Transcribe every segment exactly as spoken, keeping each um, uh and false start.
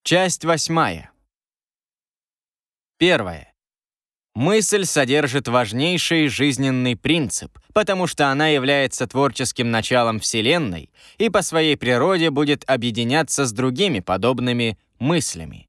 Часть восьмая. Первое. Мысль содержит важнейший жизненный принцип, потому что она является творческим началом Вселенной и по своей природе будет объединяться с другими подобными мыслями.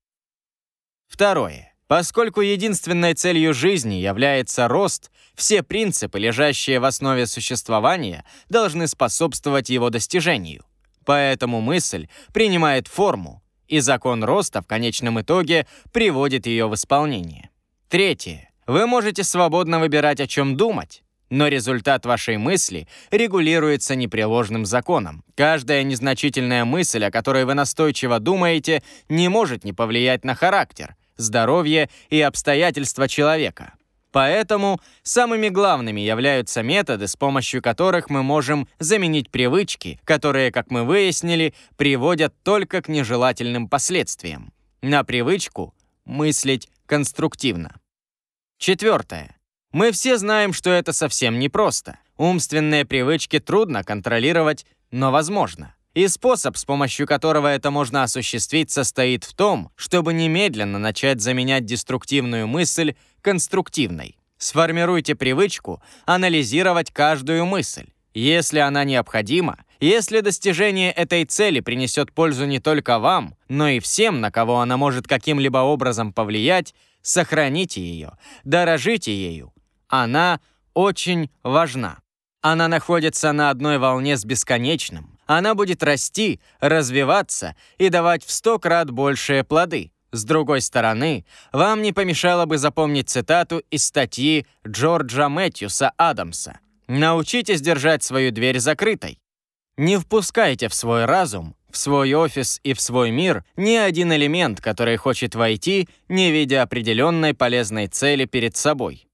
Второе. Поскольку единственной целью жизни является рост, все принципы, лежащие в основе существования, должны способствовать его достижению. Поэтому мысль принимает форму, и закон роста в конечном итоге приводит ее в исполнение. Третье. Вы можете свободно выбирать, о чем думать, но результат вашей мысли регулируется непреложным законом. Каждая незначительная мысль, о которой вы настойчиво думаете, не может не повлиять на характер, здоровье и обстоятельства человека. Поэтому самыми главными являются методы, с помощью которых мы можем заменить привычки, которые, как мы выяснили, приводят только к нежелательным последствиям, на привычку мыслить конструктивно. Четвертое. Мы все знаем, что это совсем непросто. Умственные привычки трудно контролировать, но возможно. И способ, с помощью которого это можно осуществить, состоит в том, чтобы немедленно начать заменять деструктивную мысль конструктивной. Сформируйте привычку анализировать каждую мысль. Если она необходима, если достижение этой цели принесет пользу не только вам, но и всем, на кого она может каким-либо образом повлиять, сохраните ее, дорожите ею. Она очень важна. Она находится на одной волне с бесконечным. Она будет расти, развиваться и давать в сто крат большие плоды. С другой стороны, вам не помешало бы запомнить цитату из статьи Джорджа Мэтьюса Адамса: «Научитесь держать свою дверь закрытой». Не впускайте в свой разум, в свой офис и в свой мир ни один элемент, который хочет войти, не видя определенной полезной цели перед собой.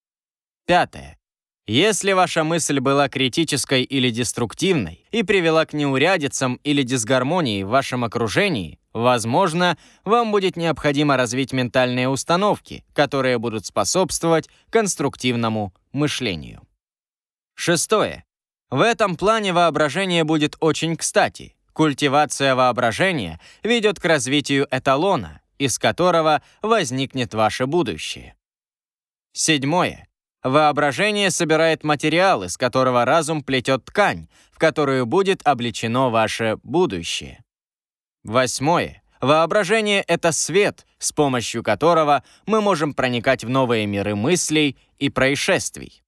Пятое. Если ваша мысль была критической или деструктивной и привела к неурядицам или дисгармонии в вашем окружении, возможно, вам будет необходимо развить ментальные установки, которые будут способствовать конструктивному мышлению. Шестое. В этом плане воображение будет очень кстати. Культивация воображения ведет к развитию эталона, из которого возникнет ваше будущее. Седьмое. Воображение собирает материал, из которого разум плетет ткань, в которую будет облечено ваше будущее. Восьмое. Воображение — это свет, с помощью которого мы можем проникать в новые миры мыслей и происшествий.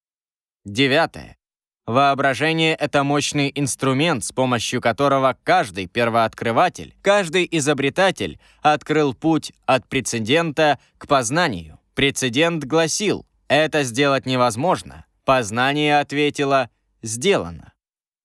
Девятое. Воображение — это мощный инструмент, с помощью которого каждый первооткрыватель, каждый изобретатель открыл путь от прецедента к познанию. Прецедент гласил: «Это сделать невозможно». Познание ответило: «Сделано».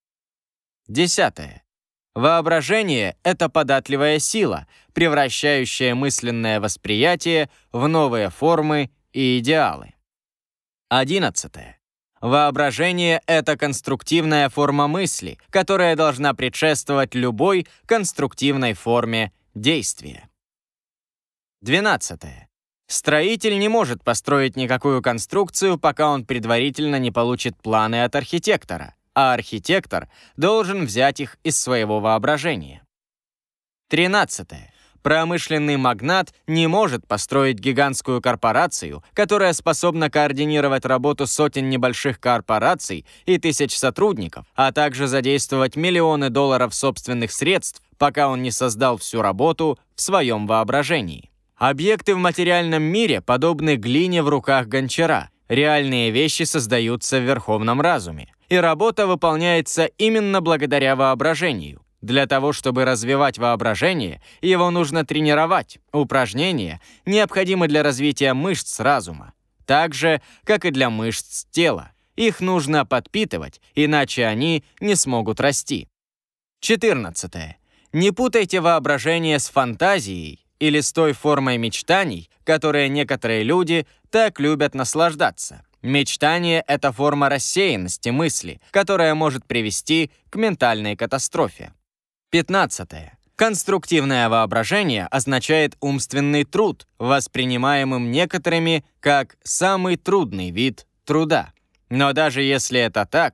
Десятое. Воображение — это податливая сила, превращающая мысленное восприятие в новые формы и идеалы. Одиннадцатое. Воображение — это конструктивная форма мысли, которая должна предшествовать любой конструктивной форме действия. Двенадцатое. Строитель не может построить никакую конструкцию, пока он предварительно не получит планы от архитектора, а архитектор должен взять их из своего воображения. Тринадцатое. Промышленный магнат не может построить гигантскую корпорацию, которая способна координировать работу сотен небольших корпораций и тысяч сотрудников, а также задействовать миллионы долларов собственных средств, пока он не создал всю работу в своем воображении. Объекты в материальном мире подобны глине в руках гончара. Реальные вещи создаются в верховном разуме, и работа выполняется именно благодаря воображению. Для того, чтобы развивать воображение, его нужно тренировать. Упражнения необходимы для развития мышц разума, так же, как и для мышц тела. Их нужно подпитывать, иначе они не смогут расти. четырнадцатое. Не путайте воображение с фантазией или с той формой мечтаний, которые некоторые люди так любят наслаждаться. Мечтание — это форма рассеянности мысли, которая может привести к ментальной катастрофе. пятнадцатое. Конструктивное воображение означает умственный труд, воспринимаемым некоторыми как самый трудный вид труда. Но даже если это так,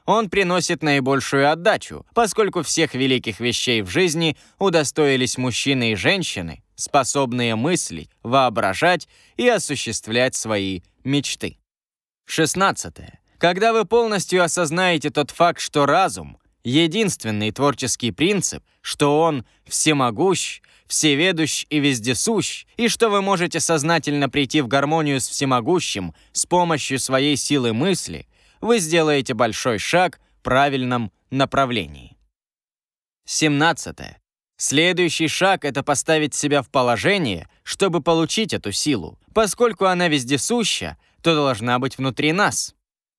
Он приносит наибольшую отдачу, поскольку всех великих вещей в жизни удостоились мужчины и женщины, способные мыслить, воображать и осуществлять свои мечты. шестнадцатое. Когда вы полностью осознаете тот факт, что разум — единственный творческий принцип, что он всемогущ, всеведущ и вездесущ, и что вы можете сознательно прийти в гармонию с всемогущим с помощью своей силы мысли, вы сделаете большой шаг в правильном направлении. семнадцатое. Следующий шаг — это поставить себя в положение, чтобы получить эту силу. Поскольку она вездесуща, то должна быть внутри нас.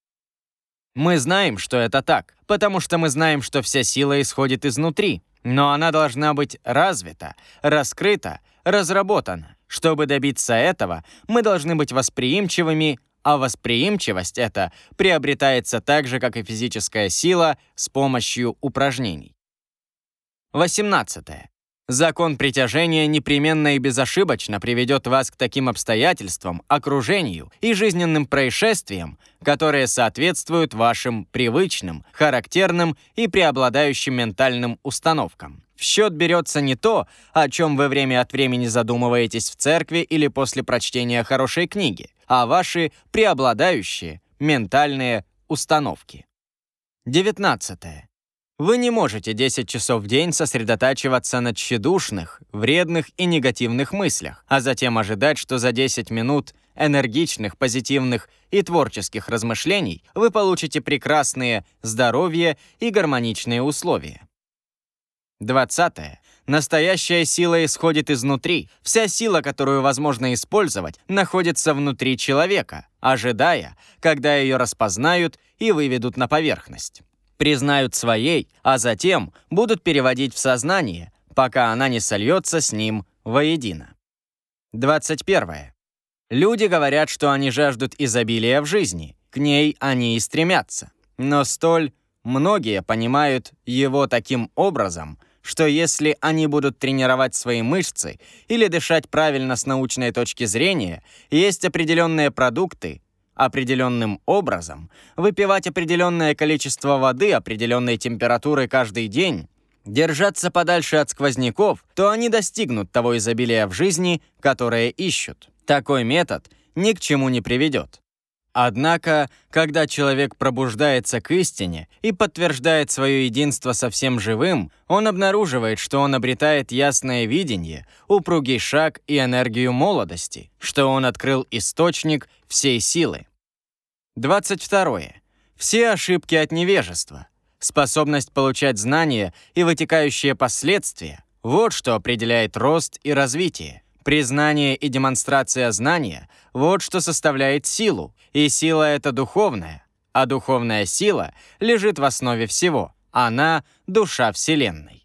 Мы знаем, что это так, потому что мы знаем, что вся сила исходит изнутри, но она должна быть развита, раскрыта, разработана. Чтобы добиться этого, мы должны быть восприимчивыми, а восприимчивость эта приобретается так же, как и физическая сила, с помощью упражнений. восемнадцатое. Закон притяжения непременно и безошибочно приведет вас к таким обстоятельствам, окружению и жизненным происшествиям, которые соответствуют вашим привычным, характерным и преобладающим ментальным установкам. В счет берется не то, о чем вы время от времени задумываетесь в церкви или после прочтения хорошей книги, а ваши преобладающие ментальные установки. девятнадцатое. Вы не можете десять часов в день сосредотачиваться на тщедушных, вредных и негативных мыслях, а затем ожидать, что за десять минут энергичных, позитивных и творческих размышлений вы получите прекрасные здоровье и гармоничные условия. двадцатое. Настоящая сила исходит изнутри. Вся сила, которую возможно использовать, находится внутри человека, ожидая, когда ее распознают и выведут на поверхность. Признают своей, а затем будут переводить в сознание, пока она не сольется с ним воедино. двадцать первое. Люди говорят, что они жаждут изобилия в жизни, к ней они и стремятся. Но столь многие понимают его таким образом, что если они будут тренировать свои мышцы или дышать правильно с научной точки зрения, есть определенные продукты, определенным образом, выпивать определенное количество воды определенной температуры каждый день, держаться подальше от сквозняков, то они достигнут того изобилия в жизни, которое ищут. Такой метод ни к чему не приведет. Однако, когда человек пробуждается к истине и подтверждает свое единство со всем живым, он обнаруживает, что он обретает ясное видение, упругий шаг и энергию молодости, что он открыл источник всей силы. двадцать второе. Все ошибки от невежества, способность получать знания и вытекающие последствия – вот что определяет рост и развитие. Признание и демонстрация знания – вот что составляет силу, и сила – это духовная, а духовная сила лежит в основе всего. Она – душа Вселенной.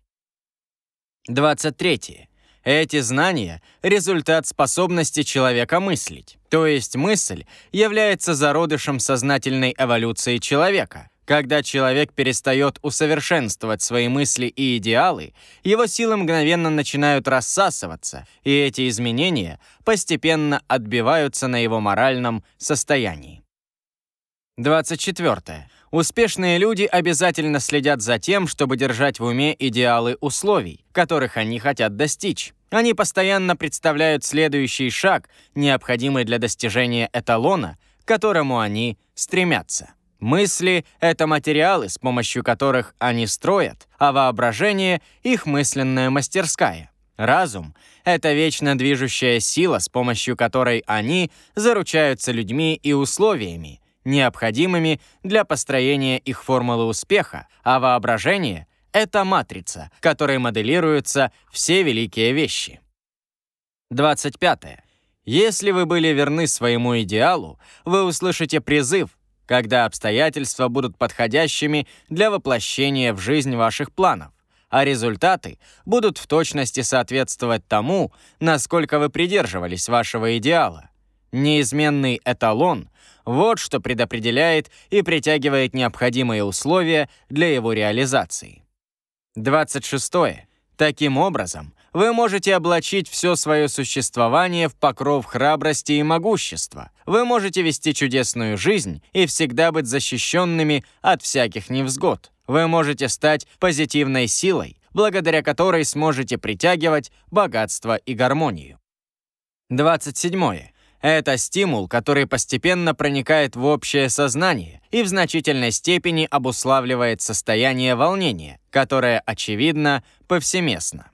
двадцать третье. Эти знания – результат способности человека мыслить. То есть мысль является зародышем сознательной эволюции человека. Когда человек перестает усовершенствовать свои мысли и идеалы, его силы мгновенно начинают рассасываться, и эти изменения постепенно отбиваются на его моральном состоянии. двадцать четвертое. Успешные люди обязательно следят за тем, чтобы держать в уме идеалы условий, которых они хотят достичь. Они постоянно представляют следующий шаг, необходимый для достижения эталона, к которому они стремятся. Мысли — это материалы, с помощью которых они строят, а воображение — их мысленная мастерская. Разум — это вечно движущая сила, с помощью которой они заручаются людьми и условиями, необходимыми для построения их формулы успеха, а воображение — это матрица, которой моделируются все великие вещи. двадцать пятое. Если вы были верны своему идеалу, вы услышите призыв, когда обстоятельства будут подходящими для воплощения в жизнь ваших планов, а результаты будут в точности соответствовать тому, насколько вы придерживались вашего идеала. Неизменный эталон — вот что предопределяет и притягивает необходимые условия для его реализации. двадцать шестое. Таким образом, Вы можете облачить все свое существование в покров храбрости и могущества. Вы можете вести чудесную жизнь и всегда быть защищенными от всяких невзгод. Вы можете стать позитивной силой, благодаря которой сможете притягивать богатство и гармонию. двадцать седьмое. Это стимул, который постепенно проникает в общее сознание и в значительной степени обуславливает состояние волнения, которое, очевидно, повсеместно.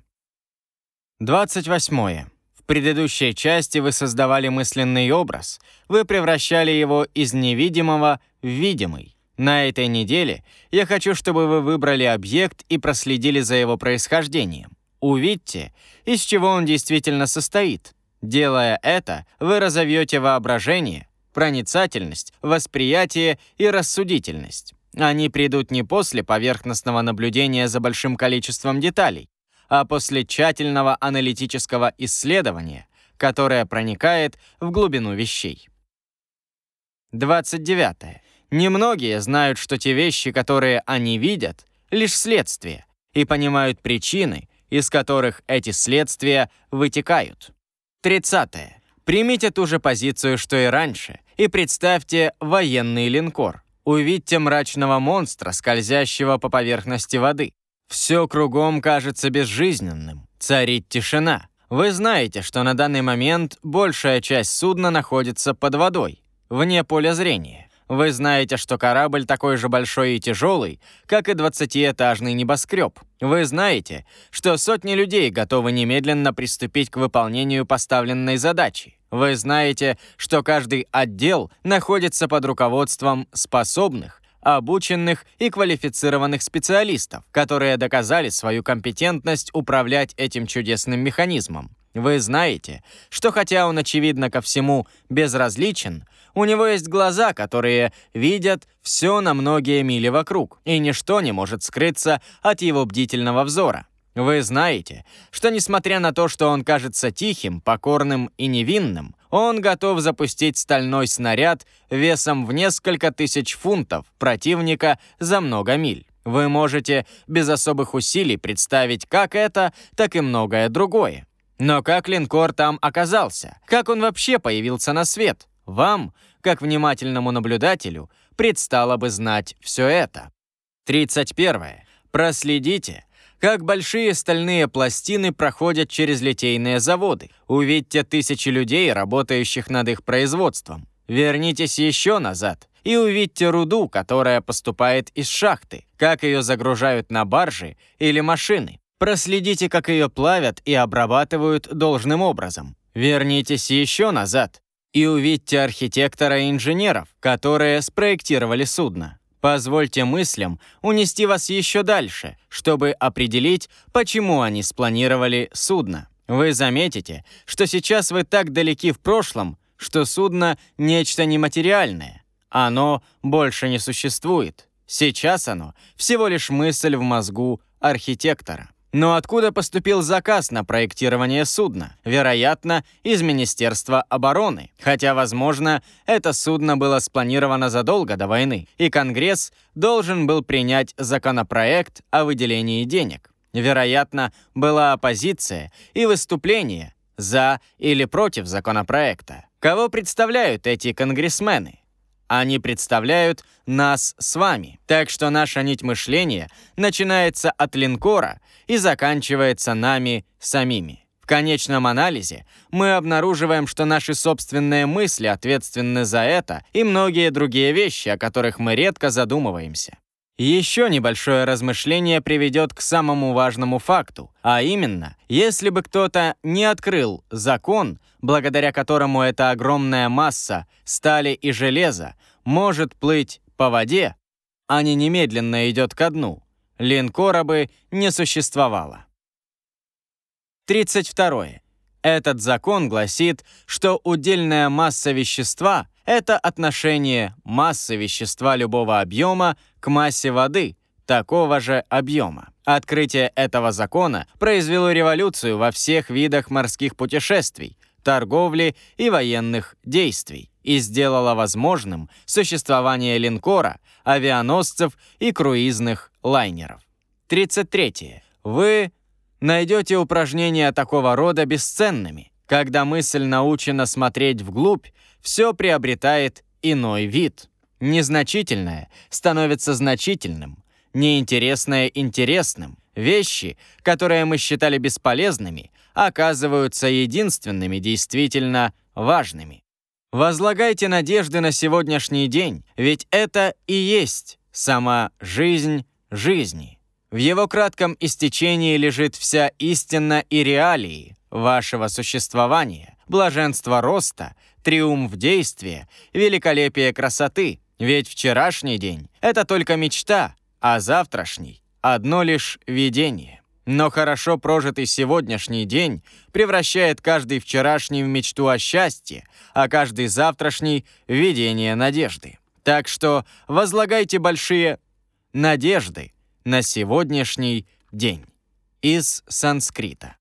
двадцать восьмое. В предыдущей части вы создавали мысленный образ, вы превращали его из невидимого в видимый. На этой неделе я хочу, чтобы вы выбрали объект и проследили за его происхождением. Увидьте, из чего он действительно состоит. Делая это, вы разовьете воображение, проницательность, восприятие и рассудительность. Они придут не после поверхностного наблюдения за большим количеством деталей, а после тщательного аналитического исследования, которое проникает в глубину вещей. двадцать девятое. Немногие знают, что те вещи, которые они видят, лишь следствие, и понимают причины, из которых эти следствия вытекают. тридцатое. Примите ту же позицию, что и раньше, и представьте военный линкор. Увидьте мрачного монстра, скользящего по поверхности воды. Все кругом кажется безжизненным. Царит тишина. Вы знаете, что на данный момент большая часть судна находится под водой, вне поля зрения. Вы знаете, что корабль такой же большой и тяжелый, как и двадцатиэтажный небоскреб. Вы знаете, что сотни людей готовы немедленно приступить к выполнению поставленной задачи. Вы знаете, что каждый отдел находится под руководством способных, обученных и квалифицированных специалистов, которые доказали свою компетентность управлять этим чудесным механизмом. Вы знаете, что хотя он, очевидно, ко всему безразличен, у него есть глаза, которые видят все на многие мили вокруг, и ничто не может скрыться от его бдительного взора. Вы знаете, что несмотря на то, что он кажется тихим, покорным и невинным, он готов запустить стальной снаряд весом в несколько тысяч фунтов противника за много миль. Вы можете без особых усилий представить как это, так и многое другое. Но как линкор там оказался? Как он вообще появился на свет? Вам, как внимательному наблюдателю, предстало бы знать все это. тридцать первое. Проследите, как большие стальные пластины проходят через литейные заводы. Увидьте тысячи людей, работающих над их производством. Вернитесь еще назад и увидьте руду, которая поступает из шахты, как ее загружают на баржи или машины. Проследите, как ее плавят и обрабатывают должным образом. Вернитесь еще назад и увидьте архитектора и инженеров, которые спроектировали судно. Позвольте мыслям унести вас еще дальше, чтобы определить, почему они спланировали судно. Вы заметите, что сейчас вы так далеки в прошлом, что судно – нечто нематериальное. Оно больше не существует. Сейчас оно – всего лишь мысль в мозгу архитектора. Но откуда поступил заказ на проектирование судна? Вероятно, из Министерства обороны. Хотя, возможно, это судно было спланировано задолго до войны, и Конгресс должен был принять законопроект о выделении денег. Вероятно, была оппозиция и выступление за или против законопроекта. Кого представляют эти конгрессмены? Они представляют нас с вами. Так что наша нить мышления начинается от линкора и заканчивается нами самими. В конечном анализе мы обнаруживаем, что наши собственные мысли ответственны за это и многие другие вещи, о которых мы редко задумываемся. Еще небольшое размышление приведет к самому важному факту, а именно, если бы кто-то не открыл закон, благодаря которому эта огромная масса стали и железа может плыть по воде, а не немедленно идет ко дну, линкора бы не существовало. тридцать второе. Этот закон гласит, что удельная масса вещества – это отношение массы вещества любого объема к массе воды такого же объема. Открытие этого закона произвело революцию во всех видах морских путешествий, торговли и военных действий и сделало возможным существование линкора, авианосцев и круизных лайнеров. тридцать третье. Вы найдете упражнения такого рода бесценными. Когда мысль научена смотреть вглубь, все приобретает иной вид. Незначительное становится значительным, неинтересное — интересным. Вещи, которые мы считали бесполезными, оказываются единственными действительно важными. Возлагайте надежды на сегодняшний день, ведь это и есть сама жизнь жизни. В его кратком истечении лежит вся истина и реалии вашего существования, блаженство роста, триумф действия, великолепие красоты. Ведь вчерашний день — это только мечта, а завтрашний — одно лишь видение. Но хорошо прожитый сегодняшний день превращает каждый вчерашний в мечту о счастье, а каждый завтрашний — в видение надежды. Так что возлагайте большие надежды на сегодняшний день. Из санскрита.